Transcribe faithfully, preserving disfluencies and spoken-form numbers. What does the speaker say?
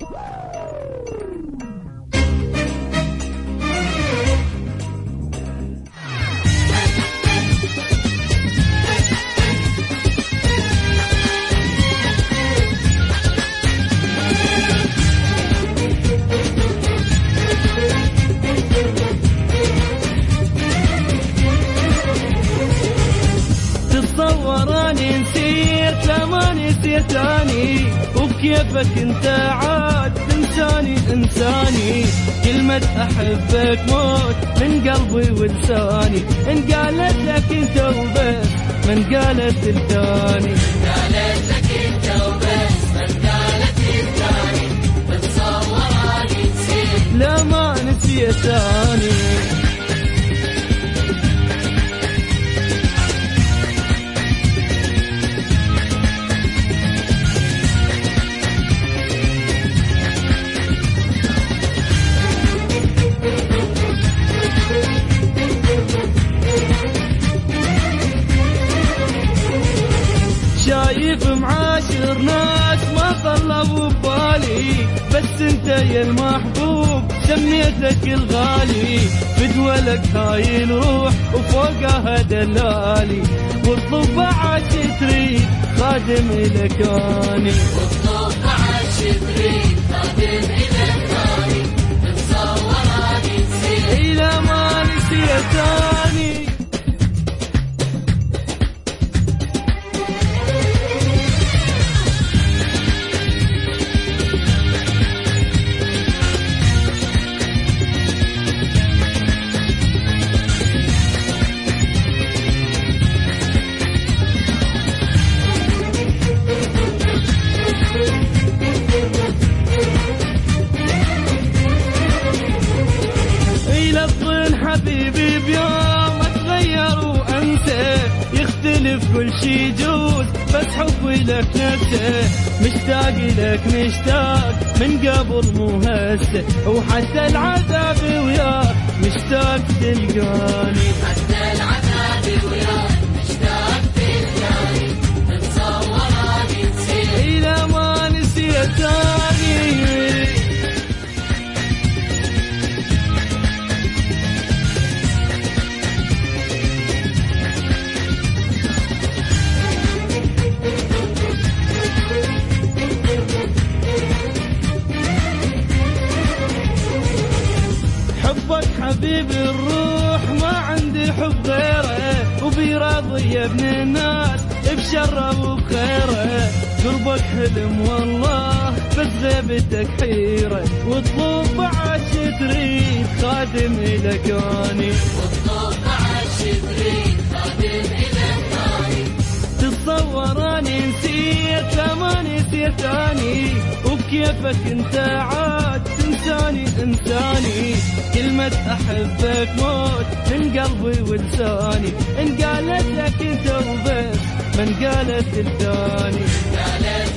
تصوراني نسيت لما نسيتاني، وبكيفك انت عاد تنساني انساني. كلمة احبك موت من قلبي ولساني، ان قالت لك انت وبس من قالت الثاني. قالت لك انت وبس من قالت الثاني. تتصوراني نسيت لما نسيتاني. شايف معاشر ناس ما طلبوا ببالي، بس انت يا المحبوب سميتك الغالي. بدولك هاي الروح وفوقها دلالي، واطلب بعد تريد خادم لك اني. واطلب بعد تريد خادم لك اني. تتصوراني نسيت الى ما نسيتاني. حبيبي بيوم اتغير وانسى، يختلف كل شي يجوز بس حبي لك نفسه. مشتاق لك مشتاق من قبل مو هسه، وحتى العذاب وياك مشتاق تلقاني. حتى العذاب وياك مشتاق تلقاني. تتصوراني نسيت الى ما نسيتاني. حبك حبيب الروح ما عندي حب غيره، وبراضي يا ابن الناس بشره وبخيره. قربك حلم والله بس غيبتك حيرة، واطلب بعد تريد خادم لك اني. واطلب بعد تريد خادم لك اني. تتصوراني نسيت لما نسيتاني، وبكيفك انت عاد تنساني انساني. كلمة احبك موت من قلبي ولساني، ان قالت لك انت وبس من قالت الثاني. قالت